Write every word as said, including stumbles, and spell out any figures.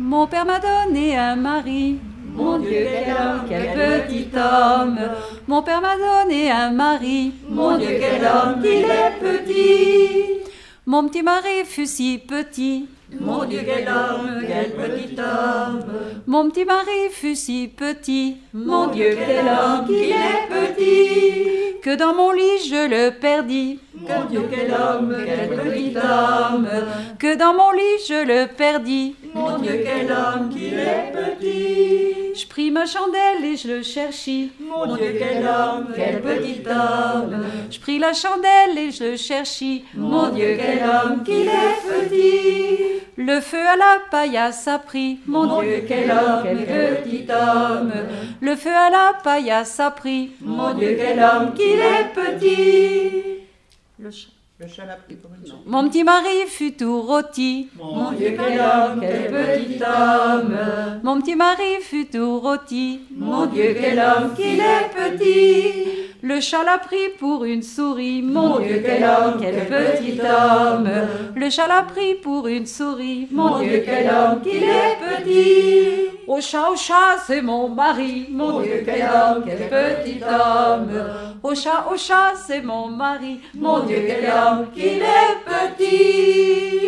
Mon père m'a donné un mari. Mon Dieu, quel homme, Quel petit homme. Mon père m'a donné un mari. Mon Dieu, quel homme, qu'il est petit. Mon petit mari fut si petit. Mon Dieu, quel homme, quel petit homme. Mon petit mari fut si petit. Mon Dieu, quel homme, qu'il est petit. Que dans mon lit je le perdis. Mon Dieu, quel homme, quel petit homme. Que dans mon lit je le perdis. Mon Dieu, quel homme, qu'il est petit. Je pris ma chandelle et je le cherchis. Mon Dieu, quel homme, quel petit homme. Je pris la chandelle et je le cherchis. Mon Dieu, quel homme, qu'il est petit. Le feu à la paillasse a pris. Mon Dieu, quel homme, quel petit homme. Le feu à la paillasse a pris. Mon Dieu, quel homme, qu'il est petit. Le chat. Le chat l'a pris pour une souris. Mon petit mari fut tout rôti. Mon Dieu, quel homme, quel petit homme. Mon petit mari fut tout rôti. Mon Dieu, quel homme, qu'il est petit. Le chat l'a pris pour une souris. Mon Dieu, quel homme, quel petit homme. Le chat l'a pris pour une souris. Mon Dieu, quel homme, qu'il est petit. Au chat, au chat, c'est mon mari. Mon Dieu, quel homme, quel petit homme. Au chat, au chat, c'est mon mari. Mon Dieu, quel homme, qu'il est petit.